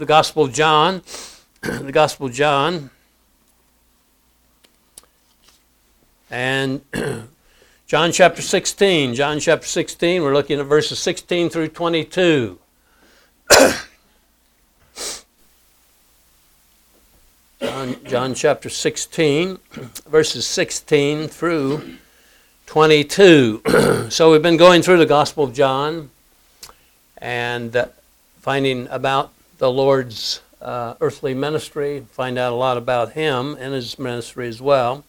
the Gospel of John, the Gospel of John, and John chapter 16. John chapter 16, we're looking at verses 16 through 22. John chapter 16, verses 16 through 22. So we've been going through the Gospel of John and finding about the Lord's earthly ministry, find out a lot about Him and His ministry as well.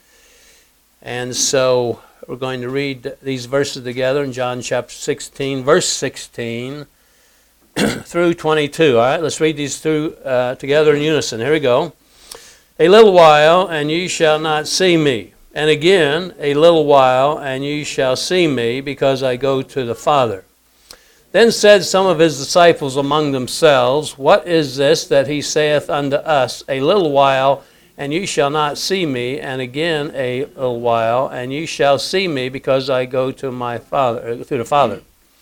And so we're going to read these verses together in John chapter 16, verse 16 through 22. All right, let's read these through together in unison. Here we go. A little while, and ye shall not see me. And again, a little while, and ye shall see me, because I go to the Father. Then said some of his disciples among themselves, What is this that he saith unto us? A little while, and ye shall not see me, and again a little while, and ye shall see me, because I go to my Father, to the Father.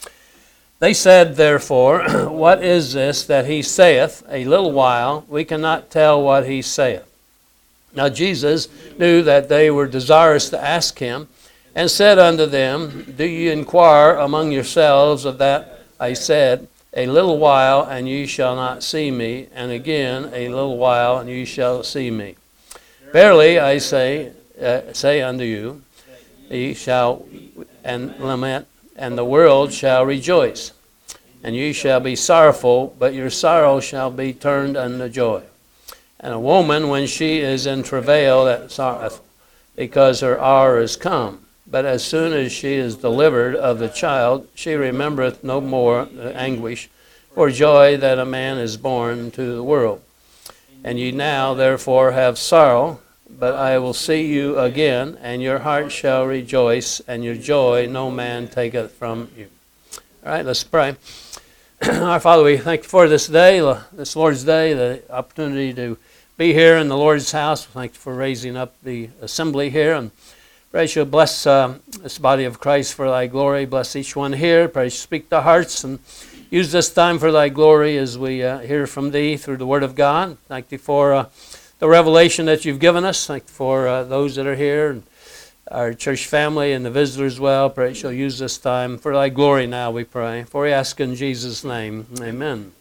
They said, therefore, What is this that he saith? A little while, we cannot tell what he saith. Now Jesus knew that they were desirous to ask him, and said unto them, Do ye inquire among yourselves of that I said, A little while, and ye shall not see me, and again a little while, and ye shall see me. Verily I say unto you, ye shall and lament, and the world shall rejoice. And ye shall be sorrowful, but your sorrow shall be turned unto joy. And a woman, when she is in travail, that sorroweth, because her hour is come. But as soon as she is delivered of the child, she remembereth no more the anguish for joy that a man is born into the world. And ye now therefore have sorrow, but I will see you again, and your heart shall rejoice, and your joy no man taketh from you. All right, let's pray. Our Father, we thank you for this day, this Lord's Day, the opportunity to be here in the Lord's house. Thank you for raising up the assembly here, and pray you bless this body of Christ for thy glory. Bless each one here. Pray you speak to hearts and use this time for thy glory as we hear from thee through the word of God. Thank you for the revelation that you've given us. Thank you for those that are here, and our church family and the visitors as well. Pray you shall use this time for thy glory now, we pray. For we ask in Jesus' name. Amen.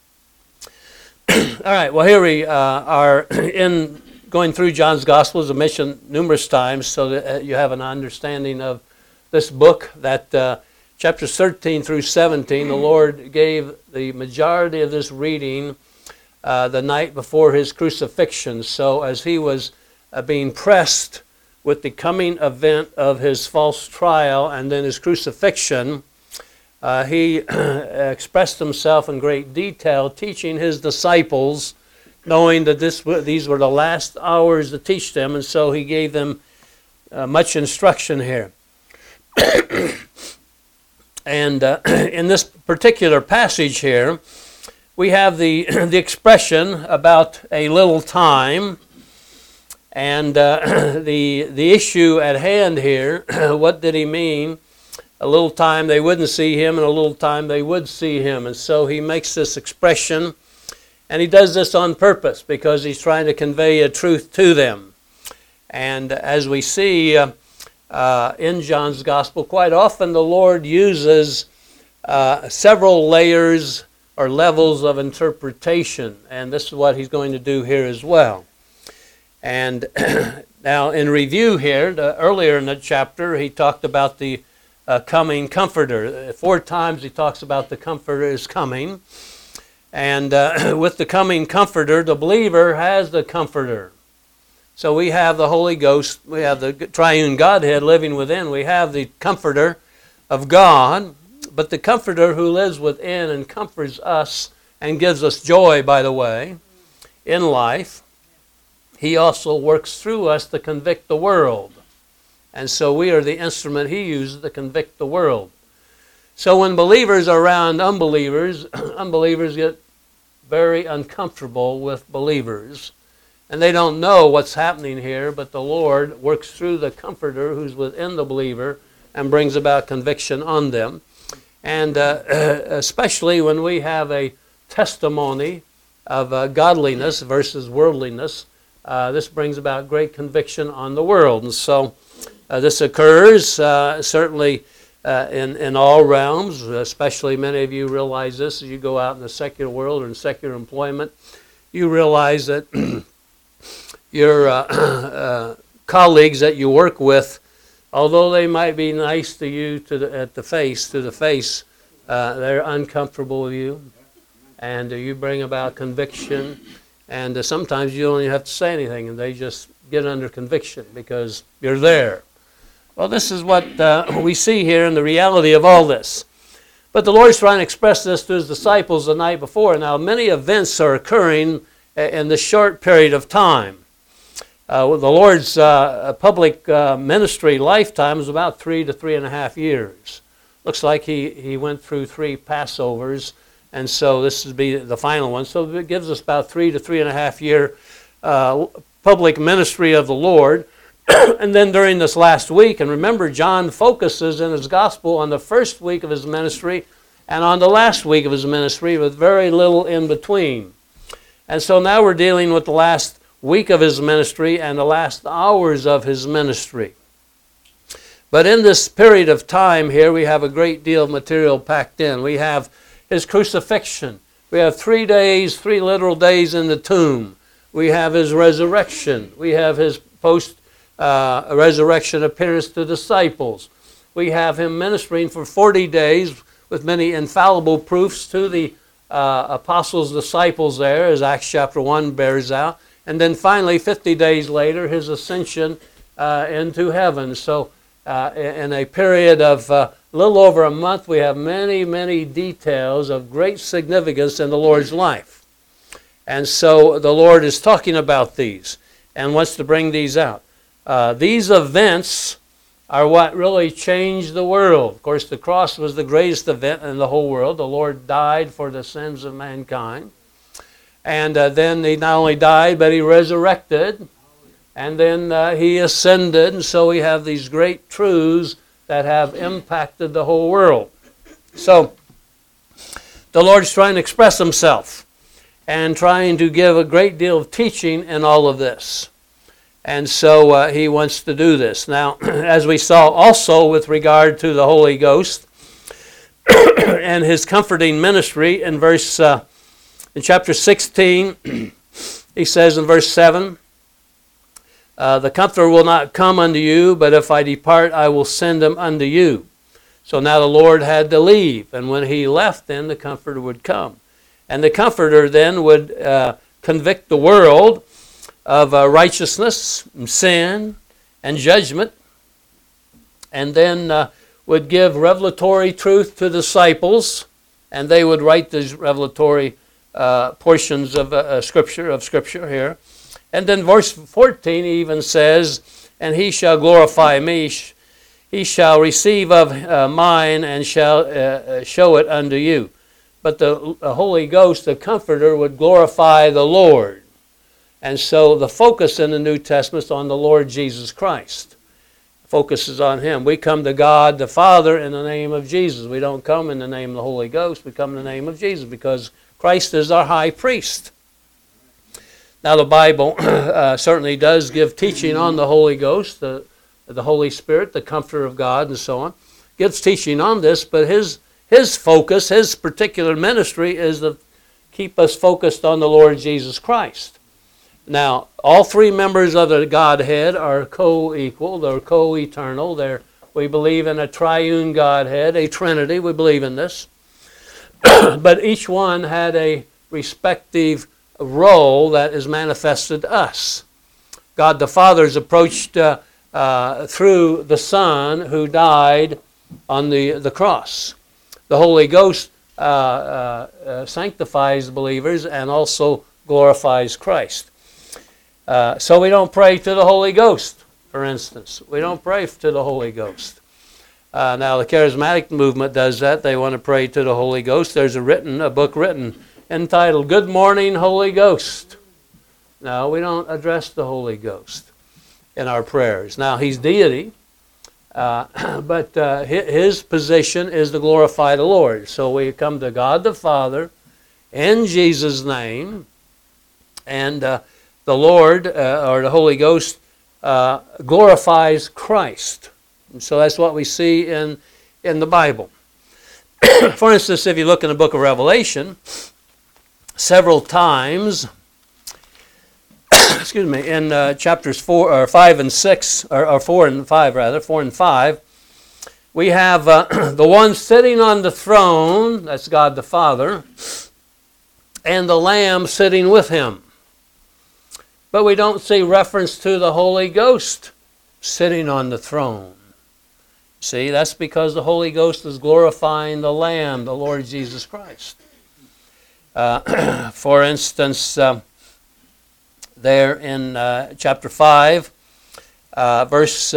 All right, well, here we are in going through John's Gospel as a mission numerous times so that you have an understanding of this book, that chapters 13 through 17, the Lord gave the majority of this reading the night before his crucifixion. So as he was being pressed with the coming event of his false trial and then his crucifixion, he expressed himself in great detail, teaching his disciples, knowing that these were the last hours to teach them, and so he gave them much instruction here. And in this particular passage here, we have the expression about a little time, and the issue at hand here. What did he mean? A little time they wouldn't see him, and a little time they would see him. And so he makes this expression, and he does this on purpose because he's trying to convey a truth to them. And as we see in John's Gospel, quite often the Lord uses several layers or levels of interpretation, and this is what he's going to do here as well. And now in review here, earlier in the chapter, he talked about the coming Comforter. 4 times he talks about the Comforter is coming. And with the coming Comforter, the believer has the Comforter. So we have the Holy Ghost, we have the triune Godhead living within. We have the Comforter of God, but the Comforter who lives within and comforts us and gives us joy, by the way, in life, he also works through us to convict the world. And so we are the instrument he uses to convict the world. So when believers are around unbelievers, unbelievers get very uncomfortable with believers. And they don't know what's happening here, but the Lord works through the Comforter who's within the believer and brings about conviction on them. And especially when we have a testimony of godliness versus worldliness, this brings about great conviction on the world. And so this occurs certainly in all realms, especially many of you realize this as you go out in the secular world or in secular employment. You realize that your colleagues that you work with, although they might be nice to you to the face, they're uncomfortable with you, and you bring about conviction, and sometimes you don't even have to say anything, and they just get under conviction because you're there. Well, this is what we see here in the reality of all this. But the Lord's trying to express this to his disciples the night before. Now, many events are occurring in this short period of time. The Lord's public ministry lifetime was about 3 to 3.5 years. Looks like he went through 3 Passovers, and so this would be the final one. So it gives us about 3 to 3.5 year public ministry of the Lord. And then during this last week, and remember, John focuses in his gospel on the first week of his ministry and on the last week of his ministry with very little in between. And so now we're dealing with the last week of his ministry and the last hours of his ministry. But in this period of time here, we have a great deal of material packed in. We have his crucifixion. We have 3 days, 3 literal days in the tomb. We have his resurrection. We have his post-resurrection appearance to disciples. We have him ministering for 40 days with many infallible proofs to the apostles' disciples there, as Acts chapter 1 bears out. And then finally, 50 days later, his ascension into heaven. So in a period of a little over a month, we have many, many details of great significance in the Lord's life. And so the Lord is talking about these and wants to bring these out. These events are what really changed the world. Of course, the cross was the greatest event in the whole world. The Lord died for the sins of mankind. And then he not only died, but he resurrected. And then he ascended. And so we have these great truths that have impacted the whole world. So the Lord's trying to express himself and trying to give a great deal of teaching in all of this. And so he wants to do this. Now, as we saw also with regard to the Holy Ghost and his comforting ministry in in chapter 16, he says in verse 7, the Comforter will not come unto you, but if I depart, I will send him unto you. So now the Lord had to leave, and when he left, then the Comforter would come. And the Comforter then would convict the world of righteousness, and sin, and judgment, and then would give revelatory truth to disciples, and they would write these revelatory portions of Scripture here. And then verse 14 even says, and he shall glorify me, he shall receive of mine, and shall show it unto you. But the Holy Ghost, the Comforter, would glorify the Lord. And so the focus in the New Testament is on the Lord Jesus Christ. The focus is on him. We come to God the Father in the name of Jesus. We don't come in the name of the Holy Ghost. We come in the name of Jesus because Christ is our high priest. Now the Bible certainly does give teaching on the Holy Ghost, the Holy Spirit, the Comforter of God, and so on. Gives teaching on this, but his focus, his particular ministry is to keep us focused on the Lord Jesus Christ. Now, all 3 members of the Godhead are co-equal, they're co-eternal. We believe in a triune Godhead, a Trinity, we believe in this. But each one had a respective role that is manifested to us. God the Father is approached through the Son who died on the cross. The Holy Ghost sanctifies believers and also glorifies Christ. So we don't pray to the Holy Ghost, for instance. We don't pray to the Holy Ghost. Now the charismatic movement does that. They want to pray to the Holy Ghost. There's a book written entitled, Good Morning, Holy Ghost. No, we don't address the Holy Ghost in our prayers. Now, he's deity, but his position is to glorify the Lord. So we come to God the Father in Jesus' name, And the Lord, or the Holy Ghost, glorifies Christ. And so that's what we see in the Bible. For instance, if you look in the book of Revelation, several times, excuse me, in chapters 4 or 5 and 6, or 4 and 5 rather, 4 and 5, we have the one sitting on the throne, that's God the Father, and the Lamb sitting with him. But we don't see reference to the Holy Ghost sitting on the throne. See, that's because the Holy Ghost is glorifying the Lamb, the Lord Jesus Christ. For instance, there in chapter 5, verse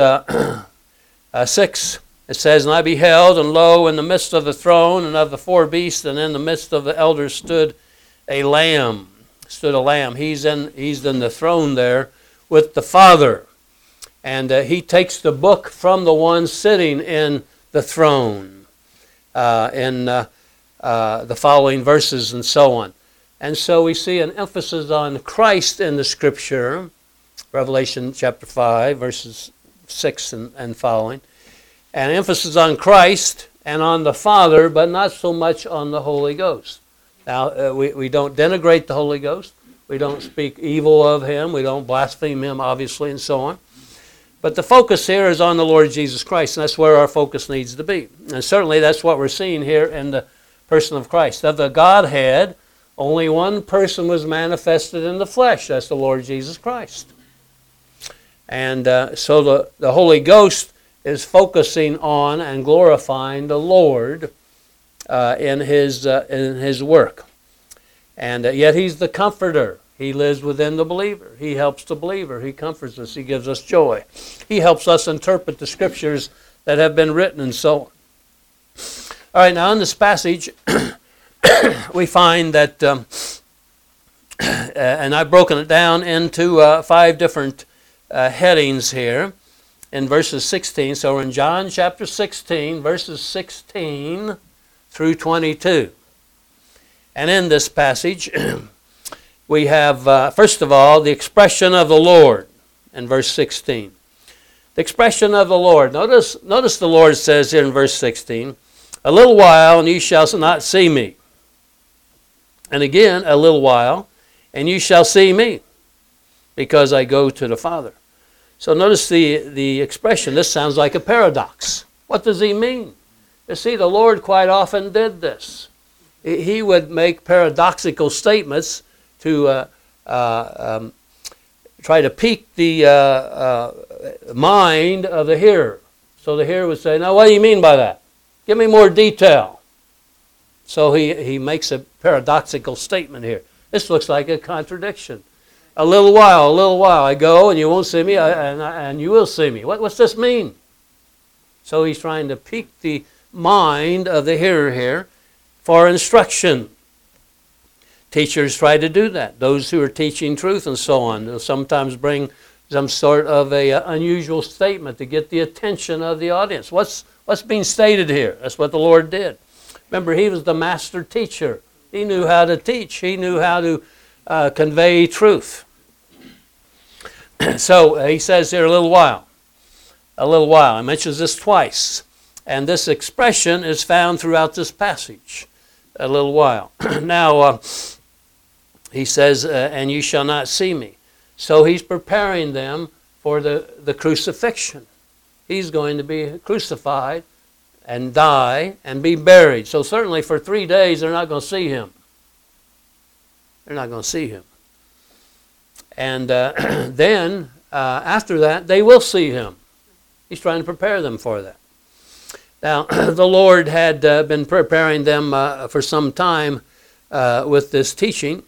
6, it says, "And I beheld, and lo, in the midst of the throne and of the four beasts, and in the midst of the elders stood a lamb." Stood a lamb. He's in the throne there with the Father. And he takes the book from the one sitting in the throne in the following verses and so on. And so we see an emphasis on Christ in the Scripture, Revelation chapter 5, verses 6 and following. An emphasis on Christ and on the Father, but not so much on the Holy Ghost. Now, we don't denigrate the Holy Ghost. We don't speak evil of him. We don't blaspheme him, obviously, and so on. But the focus here is on the Lord Jesus Christ, and that's where our focus needs to be. And certainly that's what we're seeing here in the person of Christ. Of the Godhead, only one person was manifested in the flesh. That's the Lord Jesus Christ. And so the Holy Ghost is focusing on and glorifying the Lord in his work. And yet he's the comforter. He lives within the believer. He helps the believer. He comforts us. He gives us joy. He helps us interpret the Scriptures that have been written and so on. All right, now in this passage, we find that, and I've broken it down into 5 different headings here in verses 16. So we're in John chapter 16, verses 16 through 22. And in this passage, we have, first of all, the expression of the Lord in verse 16. The expression of the Lord. Notice the Lord says here in verse 16, "A little while, and ye shall not see me. And again, a little while, and you shall see me, because I go to the Father." So notice the expression. This sounds like a paradox. What does he mean? You see, the Lord quite often did this. He would make paradoxical statements to try to pique the mind of the hearer. So the hearer would say, "Now what do you mean by that? Give me more detail." So he makes a paradoxical statement here. This looks like a contradiction. A little while, I go and you won't see me, and you will see me. What's this mean? So he's trying to pique the mind of the hearer here for instruction. Teachers try to do that. Those who are teaching truth and so on, they'll sometimes bring some sort of a unusual statement to get the attention of the audience. What's being stated here? That's what the Lord did. Remember, he was the master teacher. He knew how to teach. He knew how to convey truth. So he says here, a little while. A little while. He mentions this twice. And this expression is found throughout this passage. A little while. Now, he says, "And you shall not see me." So he's preparing them for the crucifixion. He's going to be crucified and die and be buried. So certainly for 3 days they're not going to see him. They're not going to see him. And then after that they will see him. He's trying to prepare them for that. Now the Lord had been preparing them for some time with this teaching.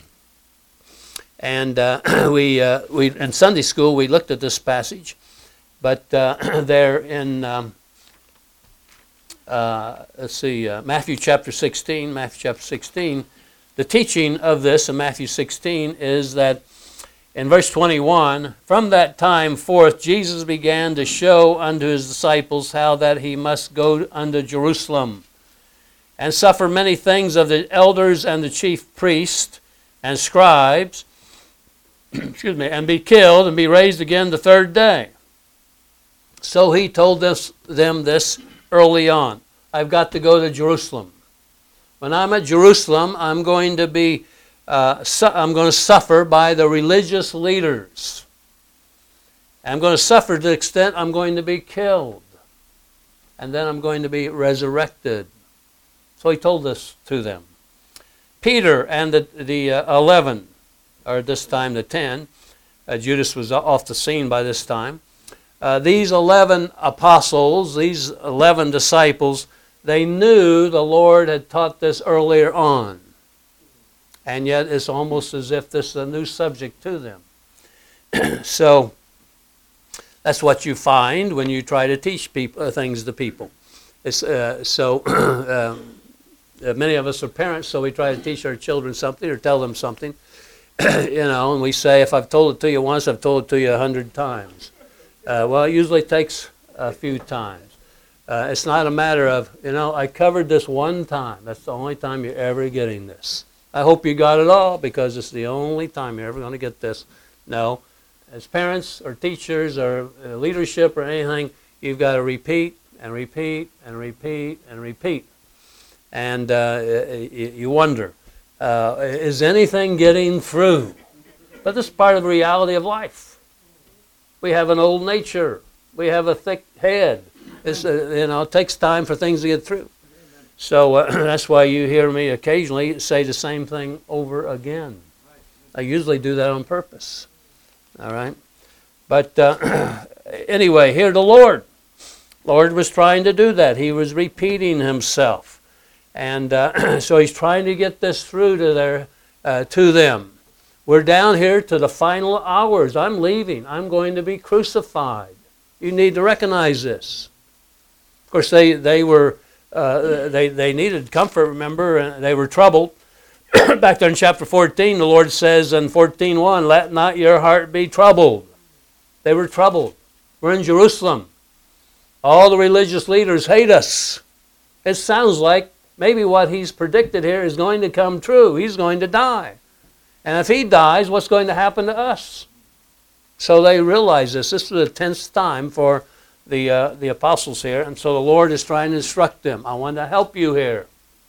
And we in Sunday school we looked at this passage, but there in Matthew chapter 16, the teaching of this in Matthew 16 is that in verse 21, "From that time forth Jesus began to show unto his disciples how that he must go unto Jerusalem, and suffer many things of the elders and the chief priests and scribes, excuse me, and be killed and be raised again the third day. So he told them this early on. I've got to go to Jerusalem. When I'm at Jerusalem, I'm going to suffer by the religious leaders. I'm going to suffer to the extent I'm going to be killed. And then I'm going to be resurrected. So he told this to them. Peter and the 11, or this time the 10, Judas was off the scene by this time. These 11 apostles, these 11 disciples, they knew the Lord had taught this earlier on. And yet it's almost as if this is a new subject to them. So that's what you find when you try to teach people things to people. It's, many of us are parents, so we try to teach our children something or tell them something. And we say, if I've told it to you once, I've told it to you 100 times. Well, it usually takes a few times. It's not a matter of, I covered this one time. That's the only time you're ever getting this. I hope you got it all because it's the only time you're ever going to get this. No. As parents or teachers or leadership or anything, you've got to repeat and repeat and repeat and repeat. And you wonder, is anything getting through? But this is part of the reality of life. We have an old nature. We have a thick head. It takes time for things to get through. So that's why you hear me occasionally say the same thing over again. I usually do that on purpose. All right? But anyway, here the Lord was trying to do that. He was repeating himself. And so he's trying to get this through to them. We're down here to the final hours. I'm leaving. I'm going to be crucified. You need to recognize this. Of course, they needed comfort, remember, and they were troubled. Back there in chapter 14, the Lord says in 14:1, let not your heart be troubled. They were troubled. We're in Jerusalem. All the religious leaders hate us. It sounds like maybe what he's predicted here is going to come true. He's going to die. And if he dies, what's going to happen to us? So they realize this. This is a tense time for the apostles here. And so the Lord is trying to instruct them. I want to help you here.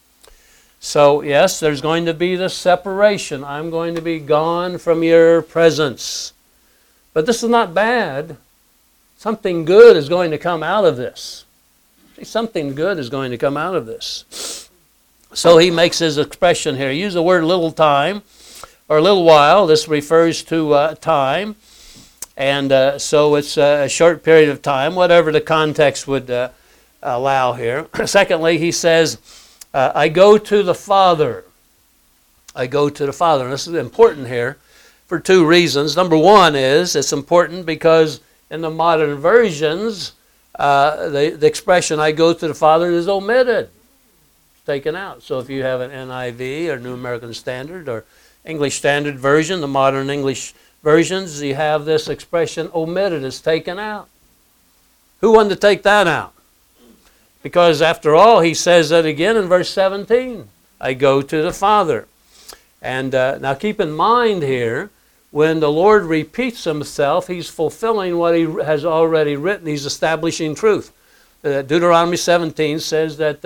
So, yes, there's going to be this separation. I'm going to be gone from your presence. But this is not bad. Something good is going to come out of this. See, something good is going to come out of this. So he makes his expression here. Use the word little time or a little while. This refers to time. And so it's a short period of time, whatever the context would allow here. Secondly, he says, I go to the Father. I go to the Father. And this is important here for two reasons. Number one is it's important because in the modern versions, the expression I go to the Father is omitted. It's taken out. So if you have an NIV or New American Standard or English Standard Version, the modern English versions, you have this expression omitted. It's taken out. Who wanted to take that out? Because after all, he says that again in verse 17. I go to the Father. And now keep in mind here, when the Lord repeats himself, he's fulfilling what he has already written. He's establishing truth. Deuteronomy 17 says that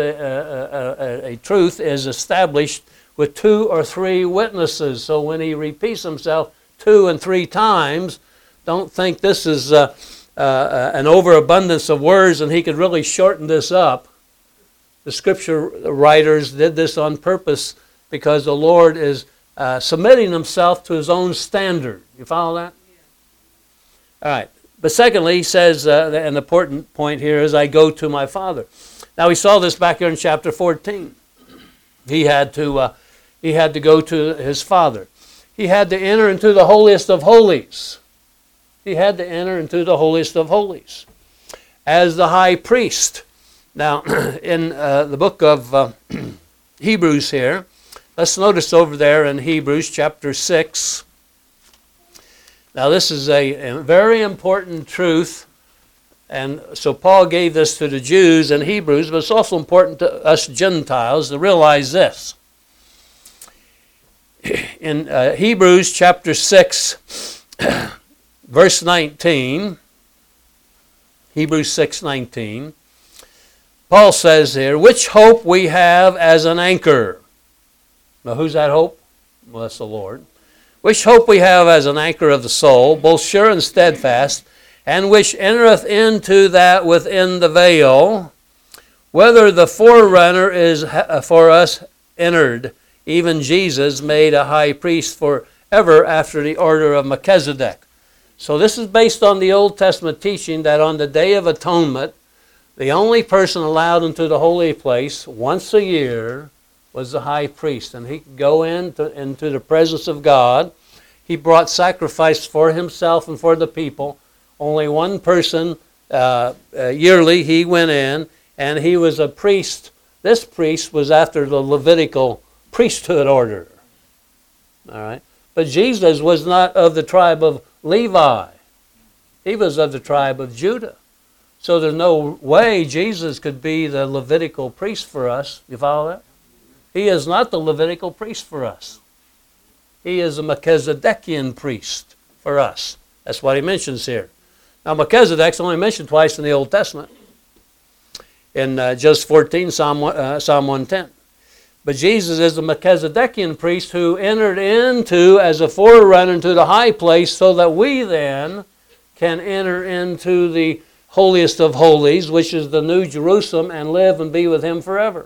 a truth is established with 2 or 3 witnesses. So when he repeats himself 2 and 3 times, don't think this is an overabundance of words and he could really shorten this up. The scripture writers did this on purpose because the Lord is submitting himself to his own standard. You follow that? Yeah. All right. But secondly, he says, an important point here is, I go to my Father. Now we saw this back here in chapter 14. He had to go to his Father. He had to enter into the holiest of holies. He had to enter into the holiest of holies as the high priest. Now, in the book of Hebrews here, let's notice over there in Hebrews chapter 6. Now, this is a very important truth. And so Paul gave this to the Jews in Hebrews, but it's also important to us Gentiles to realize this. in Hebrews chapter 6, verse 19, Hebrews 6:19, Paul says here, which hope we have as an anchor. Now who's that hope? Well, that's the Lord. Which hope we have as an anchor of the soul, both sure and steadfast, and which entereth into that within the veil, whether the forerunner is for us entered, even Jesus made a high priest forever after the order of Melchizedek. So this is based on the Old Testament teaching that on the Day of Atonement, the only person allowed into the holy place once a year was the high priest. And he could go into the presence of God. He brought sacrifice for himself and for the people. Only one person yearly he went in, and he was a priest. This priest was after the Levitical priesthood order. All right? But Jesus was not of the tribe of Levi. He was of the tribe of Judah. So there's no way Jesus could be the Levitical priest for us. You follow that? He is not the Levitical priest for us. He is a Melchizedekian priest for us. That's what he mentions here. Now Melchizedek's only mentioned twice in the Old Testament. In Judges 14, Psalm 110. But Jesus is the Melchizedekian priest who entered into as a forerunner into the high place so that we then can enter into the holiest of holies, which is the New Jerusalem, and live and be with him forever.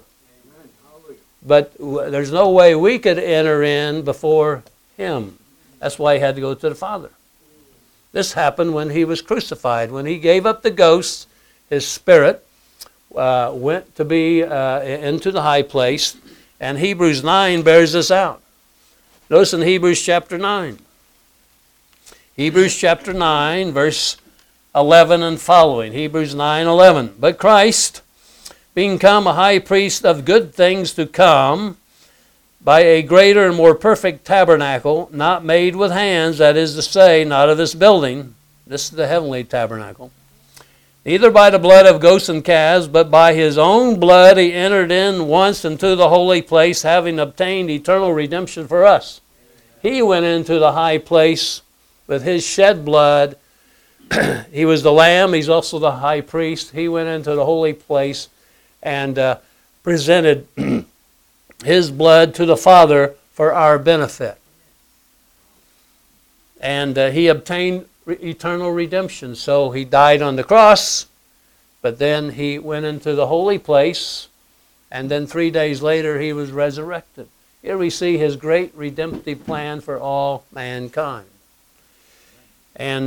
But there's no way we could enter in before him. That's why he had to go to the Father. This happened when he was crucified. When he gave up the ghost, his spirit went to be into the high place. And Hebrews 9 bears this out. Notice in Hebrews chapter 9. Hebrews chapter 9, verse 11 and following. Hebrews 9:11. But Christ, being come a high priest of good things to come, by a greater and more perfect tabernacle, not made with hands, that is to say, not of this building. This is the heavenly tabernacle. Neither by the blood of goats and calves, but by his own blood he entered in once into the holy place, having obtained eternal redemption for us. He went into the high place with his shed blood. He was the lamb. He's also the high priest. He went into the holy place and presented his blood to the Father for our benefit. And he obtained eternal redemption. So he died on the cross, but then he went into the holy place, and then 3 days later he was resurrected. Here we see his great redemptive plan for all mankind. And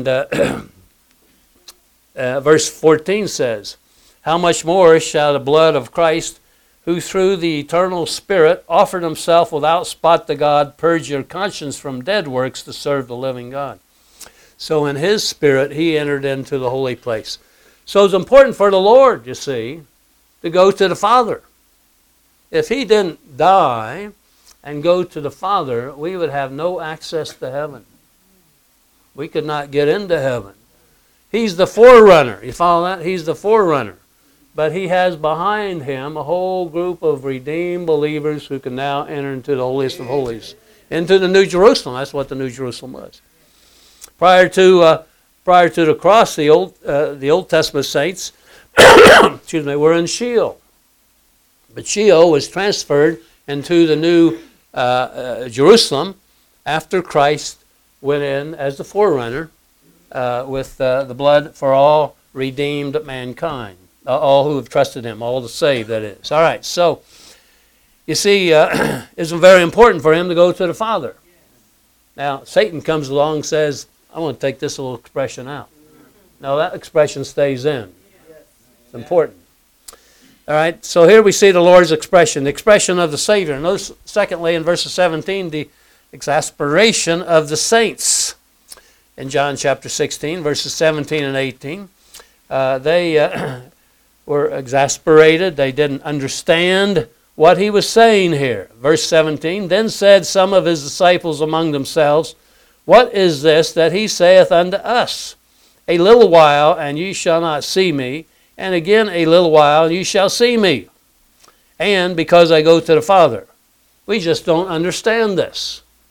verse 14 says, how much more shall the blood of Christ, who through the eternal Spirit offered himself without spot to God, purge your conscience from dead works to serve the living God. So in his Spirit, he entered into the holy place. So it's important for the Lord, you see, to go to the Father. If he didn't die and go to the Father, we would have no access to heaven. We could not get into heaven. He's the forerunner. You follow that? He's the forerunner. But he has behind him a whole group of redeemed believers who can now enter into the holiest of holies, into the New Jerusalem. That's what the New Jerusalem was. Prior to the cross, the Old Testament saints, were in Sheol. But Sheol was transferred into the New Jerusalem after Christ went in as the forerunner with the blood for all redeemed mankind. All who have trusted him, all the saved, that is. All right, so you see, it's very important for him to go to the Father. Now, Satan comes along and says, I want to take this little expression out. Now, that expression stays in. It's important. All right, so here we see the Lord's expression, the expression of the Savior. Notice, secondly, in verse 17, the exasperation of the saints. In John chapter 16, verses 17 and 18, they were exasperated. They didn't understand what he was saying here. Verse 17, then said some of his disciples among themselves, what is this that he saith unto us? A little while, and ye shall not see me, and again a little while, and ye shall see me. And because I go to the Father. We just don't understand this.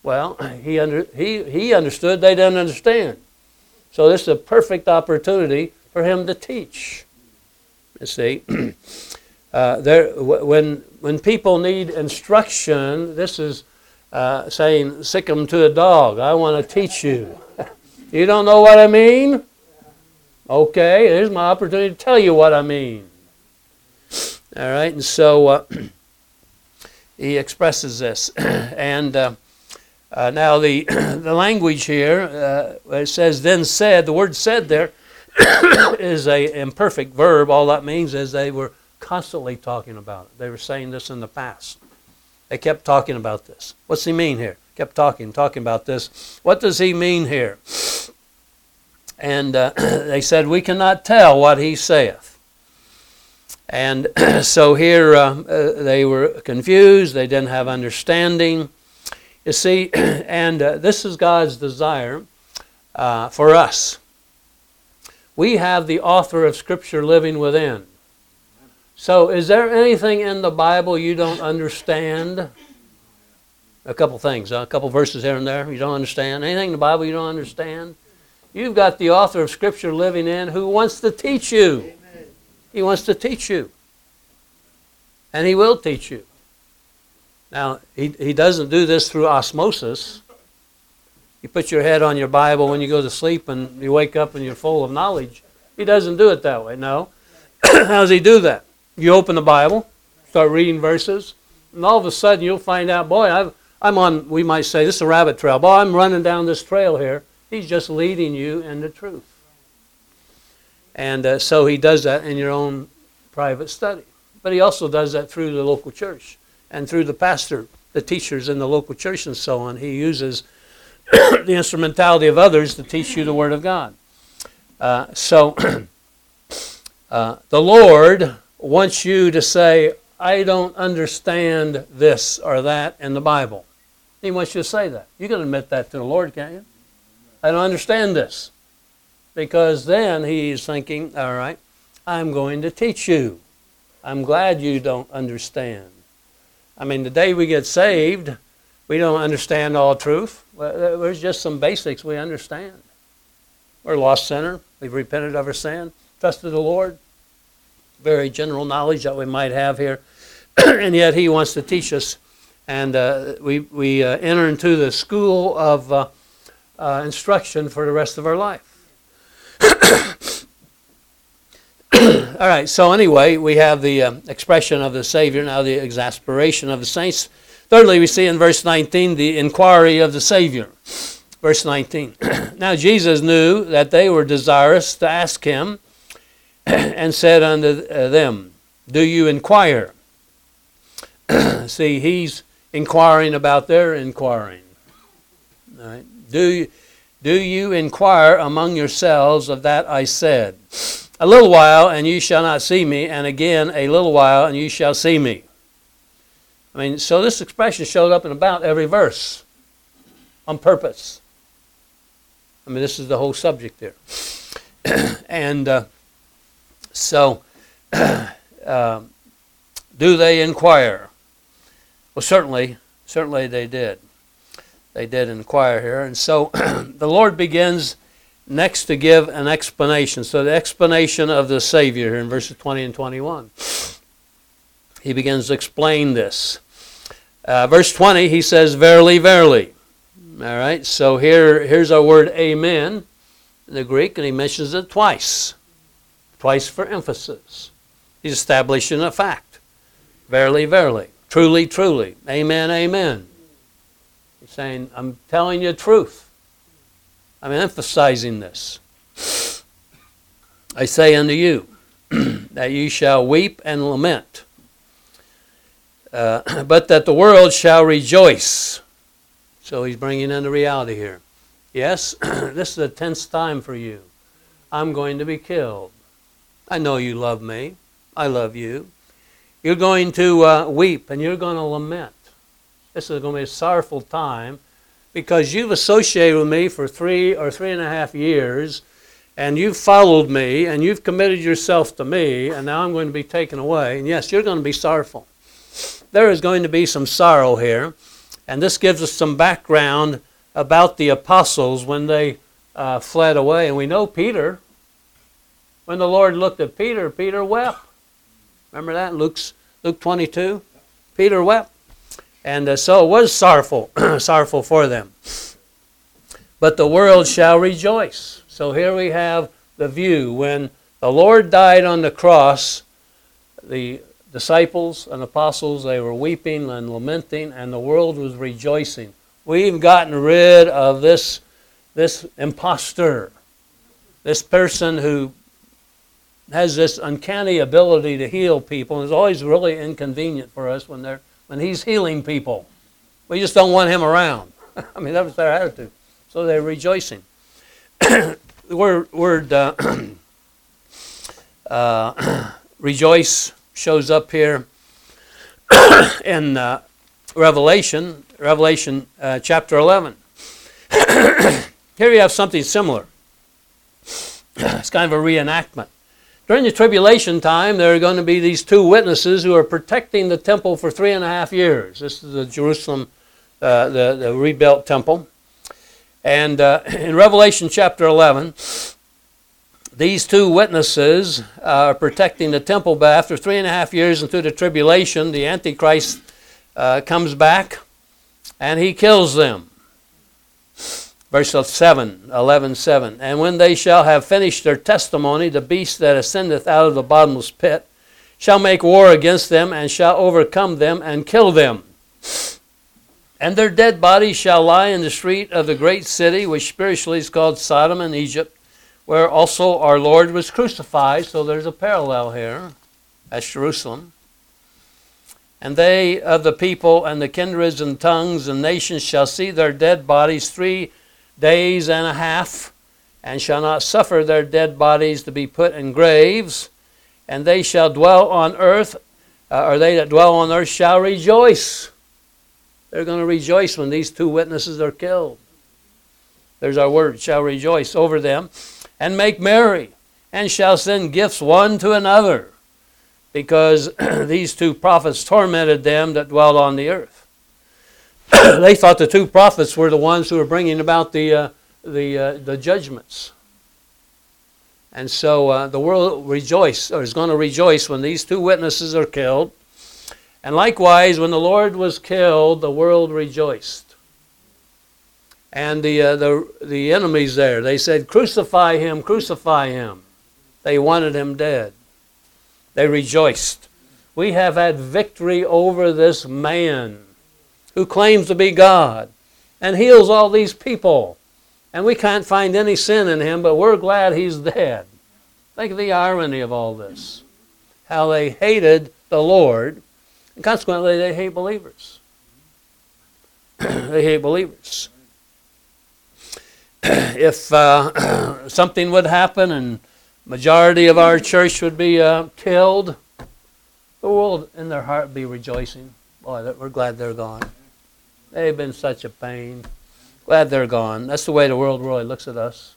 Well, he understood, they didn't understand. So this is a perfect opportunity for him to teach. You see, when people need instruction, this is saying, sick 'em to a dog. I want to teach you. You don't know what I mean? Okay, here's my opportunity to tell you what I mean. All right, and so he expresses this. And now the language here, it says, then said, the word said there is a imperfect verb. All that means is they were constantly talking about it. They were saying this in the past. They kept talking about this. What's he mean here? Kept talking about this. What does he mean here? And they said, we cannot tell what he saith. And so here they were confused. They didn't have understanding. You see, and this is God's desire for us. We have the author of Scripture living within. So is there anything in the Bible you don't understand? A couple things, a couple verses here and there you don't understand. Anything in the Bible you don't understand? You've got the author of Scripture living in who wants to teach you. He wants to teach you. And he will teach you. Now, he doesn't do this through osmosis. You put your head on your Bible when you go to sleep and you wake up and you're full of knowledge. He doesn't do it that way, no. How does he do that? You open the Bible, start reading verses, and all of a sudden you'll find out, boy, I'm on, we might say, this is a rabbit trail. Boy, I'm running down this trail here. He's just leading you in the truth. And so he does that in your own private study. But he also does that through the local church and through the pastor, the teachers in the local church and so on. He uses the instrumentality of others to teach you the Word of God. So the Lord wants you to say, I don't understand this or that in the Bible. He wants you to say that. You can admit that to the Lord, can't you? I don't understand this. Because then he's thinking, all right, I'm going to teach you. I'm glad you don't understand. I mean, the day we get saved, we don't understand all truth. There's just some basics we understand. We're a lost sinner. We've repented of our sin, trusted the Lord. Very general knowledge that we might have here. And yet he wants to teach us. And we enter into the school of instruction for the rest of our life. All right, so anyway, we have the expression of the Savior, now the exasperation of the saints. Thirdly, we see in verse 19 the inquiry of the Savior. Verse 19. Now Jesus knew that they were desirous to ask him, and said unto them, do you inquire? See, he's inquiring about their inquiring. All right. Do you inquire among yourselves of that I said? A little while, and you shall not see me, and again a little while, and you shall see me. I mean, so this expression showed up in about every verse on purpose. I mean, this is the whole subject there. And so, do they inquire? Well, certainly they did. They did inquire here. And so the Lord begins next to give an explanation. So the explanation of the Savior here in verses 20 and 21. He begins to explain this. Verse 20, he says, verily, verily. All right, so here's our word amen in the Greek, and he mentions it twice. Twice for emphasis. He's establishing a fact. Verily, verily. Truly, truly. Amen, amen. He's saying, I'm telling you the truth. I'm emphasizing this. I say unto you that you shall weep and lament, but that the world shall rejoice. So he's bringing in the reality here. Yes, this is a tense time for you. I'm going to be killed. I know you love me. I love you. You're going to weep and you're going to lament. This is going to be a sorrowful time because you've associated with me for 3 or 3.5 years, and you've followed me, and you've committed yourself to me, and now I'm going to be taken away. And yes, you're going to be sorrowful. There is going to be some sorrow here. And this gives us some background about the apostles when they fled away. And we know Peter, when the Lord looked at Peter, Peter wept. Remember that in Luke 22? Peter wept. And so it was sorrowful, sorrowful for them. But the world shall rejoice. So here we have the view. When the Lord died on the cross, the disciples and apostles, they were weeping and lamenting, and the world was rejoicing. We've gotten rid of this imposter, this person who has this uncanny ability to heal people, and is always really inconvenient for us when he's healing people. We just don't want him around. I mean, that was their attitude. So they're rejoicing. The word rejoice shows up here in Revelation chapter 11. Here you have something similar. It's kind of a reenactment. During the tribulation time, there are going to be these two witnesses who are protecting the temple for 3.5 years. This is the Jerusalem, the rebuilt temple. And in Revelation chapter 11, these two witnesses are protecting the temple, but after 3.5 years into the tribulation, the Antichrist comes back and he kills them. Verse 11:7. And when they shall have finished their testimony, the beast that ascendeth out of the bottomless pit shall make war against them, and shall overcome them, and kill them. And their dead bodies shall lie in the street of the great city, which spiritually is called Sodom and Egypt, where also our Lord was crucified. So there's a parallel here. That's Jerusalem. And they of the people and the kindreds and tongues and nations shall see their dead bodies 3 days and a half, and shall not suffer their dead bodies to be put in graves. And they shall dwell on earth, or they that dwell on earth shall rejoice. They're going to rejoice when these two witnesses are killed. There's our word, shall rejoice over them, and make merry, and shall send gifts one to another, because these two prophets tormented them that dwell on the earth. They thought the two prophets were the ones who were bringing about the judgments. And so the world is going to rejoice when these two witnesses are killed. And likewise, when the Lord was killed, the world rejoiced. And the enemies there, they said, crucify him, crucify him. They wanted him dead. They rejoiced. We have had victory over this man who claims to be God and heals all these people. And we can't find any sin in him, but we're glad he's dead. Think of the irony of all this. How they hated the Lord, and consequently they hate believers. They hate believers. If something would happen and majority of our church would be killed, the world in their heart would be rejoicing. Boy, we're glad they're gone. They've been such a pain. Glad they're gone. That's the way the world really looks at us.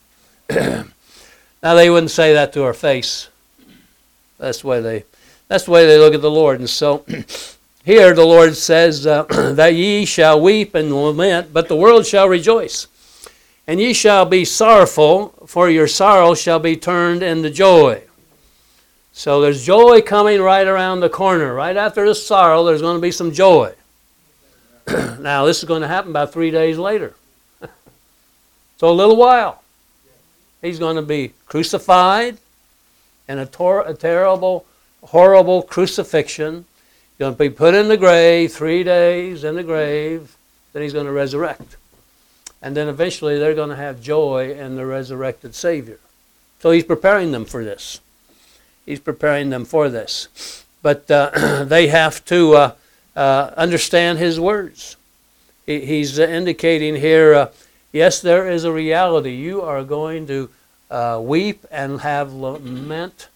Now, they wouldn't say that to our face. That's the way they look at the Lord. And so here the Lord says that ye shall weep and lament, but the world shall rejoice. And ye shall be sorrowful, for your sorrow shall be turned into joy. So there's joy coming right around the corner. Right after the sorrow, there's going to be some joy. Now, this is going to happen about 3 days later. So a little while. He's going to be crucified in a terrible, horrible crucifixion. He's going to be put in the grave, 3 days in the grave. Then he's going to resurrect. And then eventually they're going to have joy in the resurrected Savior. So he's preparing them for this. He's preparing them for this. But they have to understand his words. He's indicating here, yes, there is a reality. You are going to weep and have lament,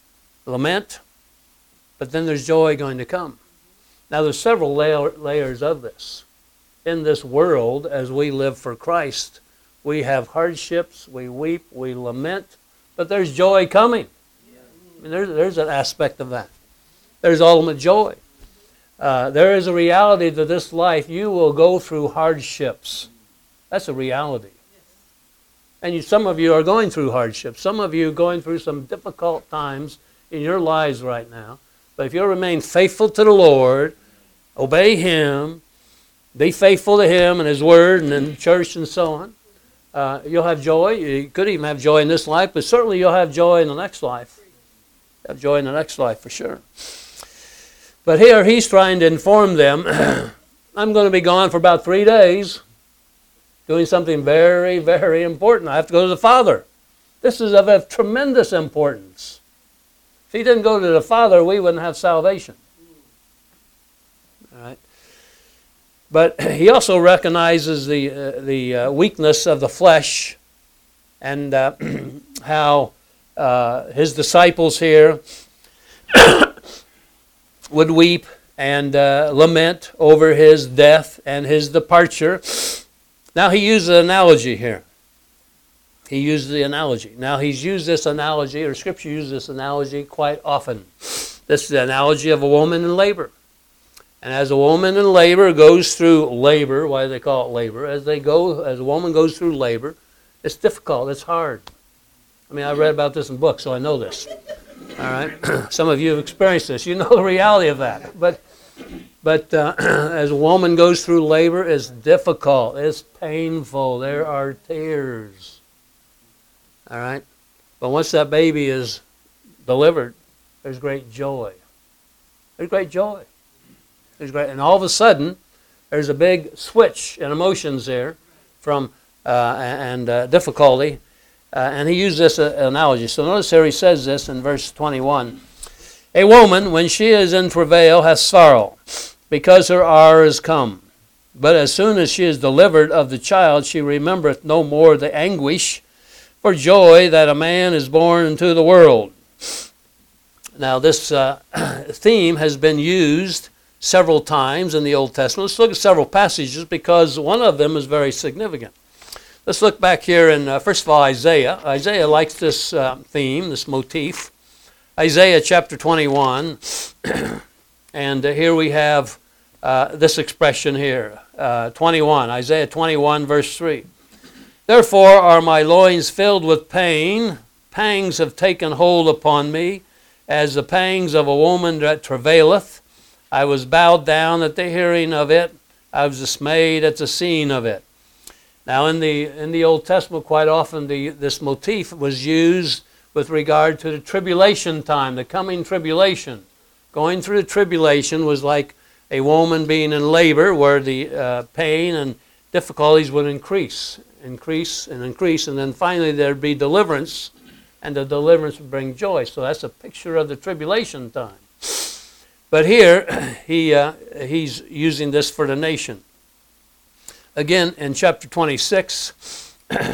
but then there's joy going to come. Now, there's several layers of this. In this world, as we live for Christ, we have hardships, we weep, we lament, but there's joy coming. I mean, there's an aspect of that. There's ultimate joy. There is a reality to this life. You will go through hardships. That's a reality. And some of you are going through hardships. Some of you are going through some difficult times in your lives right now. But if you remain faithful to the Lord, obey Him, be faithful to Him and His Word and in church and so on, you'll have joy. You could even have joy in this life, but certainly you'll have joy in the next life. You'll have joy in the next life for sure. But here he's trying to inform them, I'm going to be gone for about 3 days, doing something very, very important. I have to go to the Father. This is of tremendous importance. If he didn't go to the Father, we wouldn't have salvation. All right. But he also recognizes the weakness of the flesh and how his disciples here would weep and lament over his death and his departure. Now he uses an analogy here. He uses the analogy. Now he's used this analogy, or Scripture uses this analogy quite often. This is the analogy of a woman in labor. And as a woman in labor goes through labor, why do they call it labor? As a woman goes through labor, it's difficult, it's hard. I mean, I read about this in books, so I know this. All right, some of you have experienced this. You know the reality of that. But as a woman goes through labor, it's difficult. It's painful. There are tears. All right, but once that baby is delivered, there's great joy. There's great joy. There's great, and all of a sudden, there's a big switch in emotions there from difficulty. And he used this analogy. So notice here he says this in verse 21. A woman, when she is in travail, has sorrow, because her hour is come. But as soon as she is delivered of the child, she remembereth no more the anguish for joy that a man is born into the world. Now this theme has been used several times in the Old Testament. Let's look at several passages because one of them is very significant. Let's look back here in, first of all, Isaiah. Isaiah likes this theme, this motif. Isaiah chapter 21. And here we have this expression here. 21, Isaiah 21, verse 3. Therefore are my loins filled with pain. Pangs have taken hold upon me, as the pangs of a woman that travaileth. I was bowed down at the hearing of it. I was dismayed at the seeing of it. Now, in the Old Testament, quite often this motif was used with regard to the tribulation time, the coming tribulation. Going through the tribulation was like a woman being in labor, where the pain and difficulties would increase, and then finally there'd be deliverance, and the deliverance would bring joy. So that's a picture of the tribulation time. But here, he's using this for the nation. Again, in chapter 26,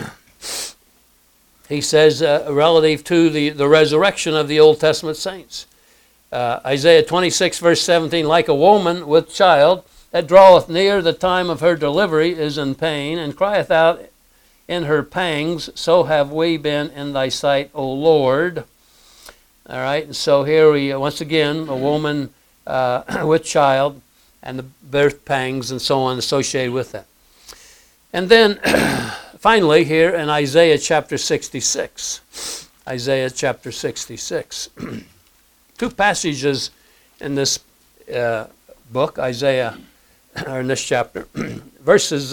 he says, relative to the resurrection of the Old Testament saints. Isaiah 26, verse 17, like a woman with child that draweth near the time of her delivery is in pain, and crieth out in her pangs, so have we been in thy sight, O Lord. All right, and so here we, once again, a woman with child, and the birth pangs and so on associated with that. And then, finally, here in Isaiah chapter 66. Isaiah chapter 66. Two passages in this book, Isaiah, or in this chapter. Verses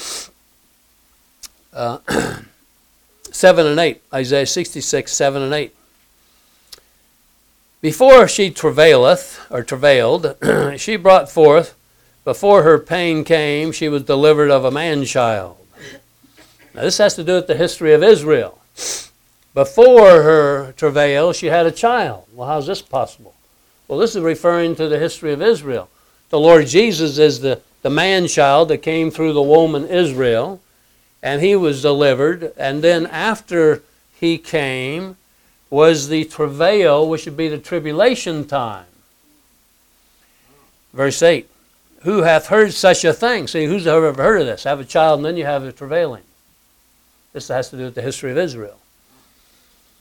7 and 8. Isaiah 66, 7 and 8. Before she travailed, she brought forth. Before her pain came, she was delivered of a man-child. Now this has to do with the history of Israel. Before her travail, she had a child. Well, how's this possible? Well, this is referring to the history of Israel. The Lord Jesus is the man-child that came through the woman Israel, and he was delivered. And then after he came was the travail, which would be the tribulation time. Verse 8. Who hath heard such a thing? See, who's ever heard of this? Have a child and then you have a travailing. This has to do with the history of Israel.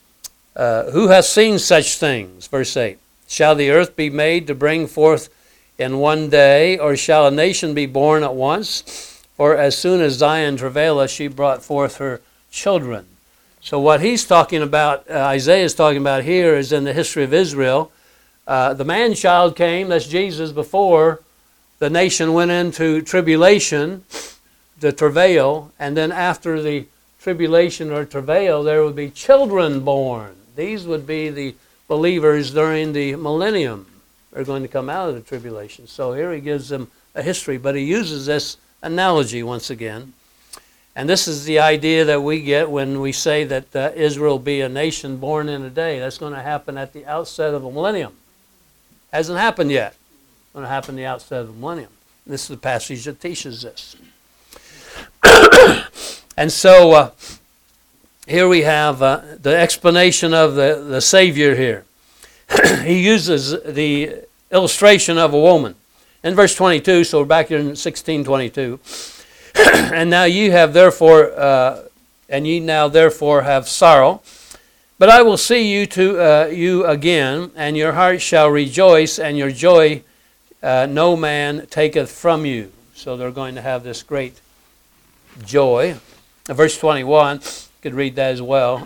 Who hath seen such things? Verse 8. Shall the earth be made to bring forth in one day, or shall a nation be born at once? For as soon as Zion travaileth, she brought forth her children. So what he's talking about, Isaiah is talking about here, is in the history of Israel. The man-child came, that's Jesus, before the nation went into tribulation, the travail, and then after the tribulation or travail, there would be children born. These would be the believers during the millennium. They're going to come out of the tribulation. So here he gives them a history, but he uses this analogy once again. And this is the idea that we get when we say that Israel be a nation born in a day. That's going to happen at the outset of the millennium. Hasn't happened yet. It's going to happen at the outset of the millennium. This is the passage that teaches this. And so here we have the explanation of the Savior here. He uses the illustration of a woman. In verse 22, so we're back here in 16:22. And now ye have therefore, and ye now therefore have sorrow. But I will see you to you again, and your heart shall rejoice, and your joy no man taketh from you. So they're going to have this great joy. Verse 21, you could read that as well.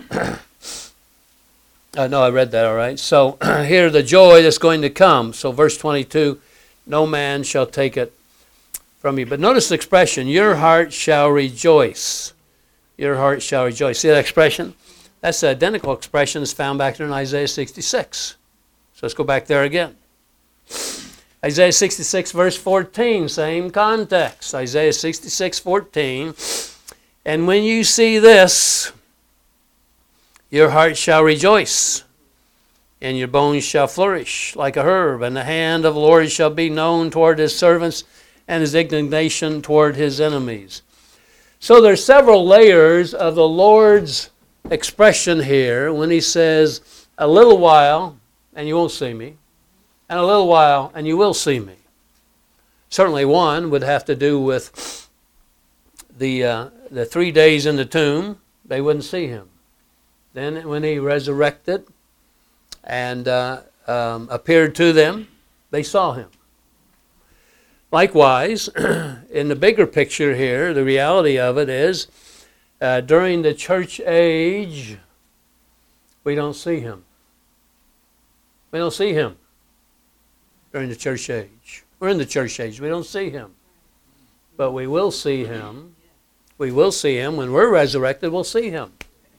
No, I read that all right. So here the joy that's going to come. So verse 22, no man shall take it from you. But notice the expression, your heart shall rejoice. Your heart shall rejoice. See that expression? That's the identical expression that's found back there in Isaiah 66. So let's go back there again. Isaiah 66 verse 14, same context. Isaiah 66, 14. And when you see this, your heart shall rejoice, and your bones shall flourish like a herb, and the hand of the Lord shall be known toward his servants, and his indignation toward his enemies. So there's several layers of the Lord's expression here when he says, a little while, and you won't see me, and a little while, and you will see me. Certainly one would have to do with the 3 days in the tomb. They wouldn't see him. Then when he resurrected and appeared to them, they saw him. Likewise, in the bigger picture here, the reality of it is, during the church age, we don't see him. We don't see him during the church age. We're in the church age. We don't see him. But we will see him. We will see him. When we're resurrected, we'll see him.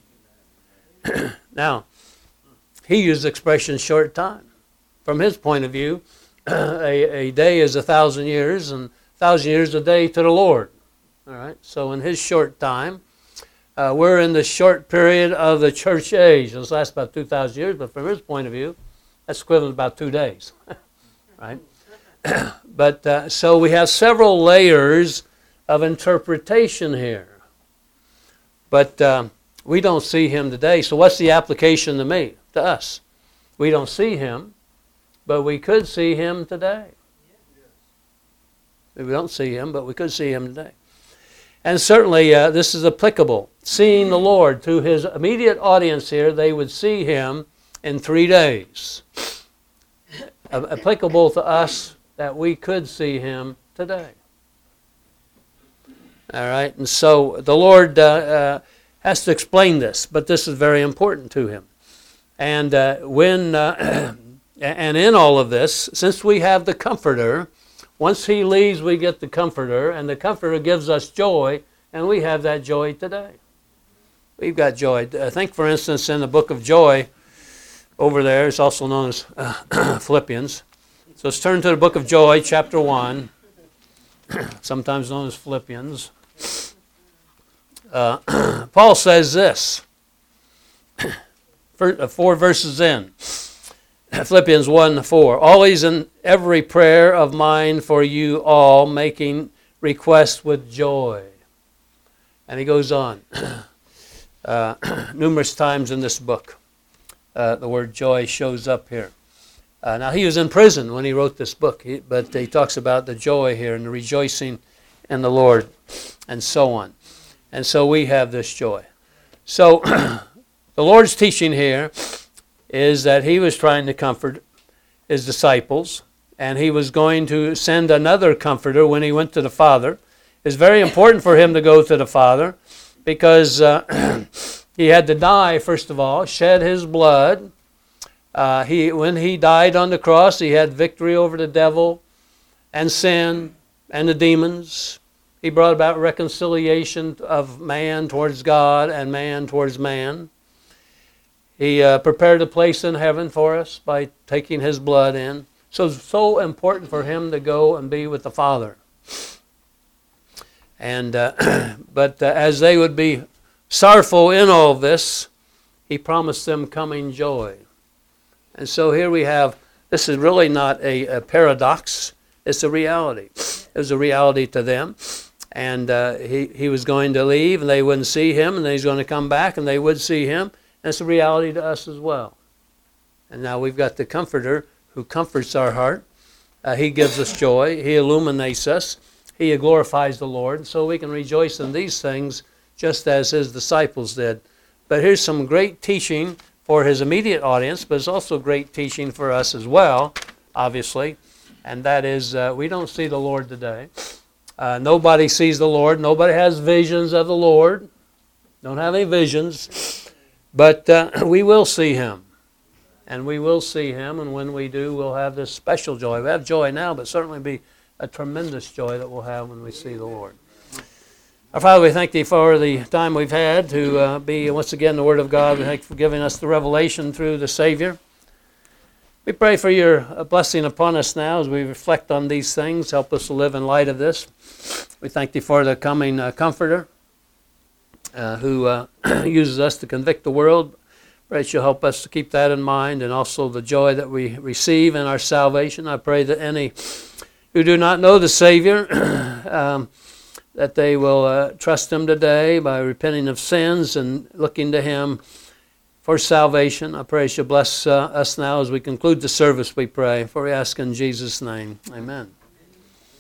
Now, he used the expression short time. From his point of view, a day is 1,000 years, and 1,000 years a day to the Lord. All right. So in his short time, we're in the short period of the church age. This lasts about 2,000 years, but from his point of view, that's equivalent to about 2 days. Right. But so we have several layers of interpretation here. But we don't see him today. So what's the application to me, to us? We don't see him, but we could see him today. We don't see him, but we could see him today. And certainly this is applicable. Seeing the Lord to his immediate audience here, they would see him in 3 days. Applicable to us that we could see him today. All right, and so the Lord has to explain this, but this is very important to him. And and in all of this, since we have the Comforter, once he leaves, we get the Comforter, and the Comforter gives us joy, and we have that joy today. We've got joy. I think, for instance, in the book of joy, over there, it's also known as Philippians. So let's turn to the book of joy, chapter 1, sometimes known as Philippians. Paul says this, 4 verses in, Philippians 1:4. Always in every prayer of mine for you all, making request with joy. And he goes on. Numerous times in this book, the word joy shows up here. Now, he was in prison when he wrote this book, but he talks about the joy here and the rejoicing in the Lord and so on. And so we have this joy. So the Lord's teaching here is that he was trying to comfort his disciples and he was going to send another comforter when he went to the Father. It's very important for him to go to the Father because he had to die, first of all, shed his blood. When he died on the cross, he had victory over the devil and sin and the demons. He brought about reconciliation of man towards God and man towards man. He prepared a place in heaven for us by taking his blood in. So it's so important for him to go and be with the Father. And but as they would be sorrowful in all this, he promised them coming joy. And so here we have, this is really not a paradox, it's a reality. It was a reality to them. And he was going to leave and they wouldn't see him, and then he's going to come back and they would see him. And it's a reality to us as well. And now we've got the Comforter who comforts our heart. He gives us joy. He illuminates us. He glorifies the Lord. So we can rejoice in these things just as his disciples did. But here's some great teaching for his immediate audience, but it's also great teaching for us as well, obviously. And that is, we don't see the Lord today. Nobody sees the Lord. Nobody has visions of the Lord. Don't have any visions. But we will see him. And we will see him. And when we do, we'll have this special joy. We have joy now, but certainly be a tremendous joy that we'll have when we see the Lord. Our Father, we thank thee for the time we've had to be once again the Word of God. We thank you for giving us the revelation through the Savior. We pray for your blessing upon us now as we reflect on these things. Help us to live in light of this. We thank thee for the coming Comforter who uses us to convict the world. Pray that you'll help us to keep that in mind, and also the joy that we receive in our salvation. I pray that any who do not know the Savior, that they will trust him today by repenting of sins and looking to him for salvation. I pray you bless us now as we conclude the service, we pray. For we ask in Jesus' name. Amen.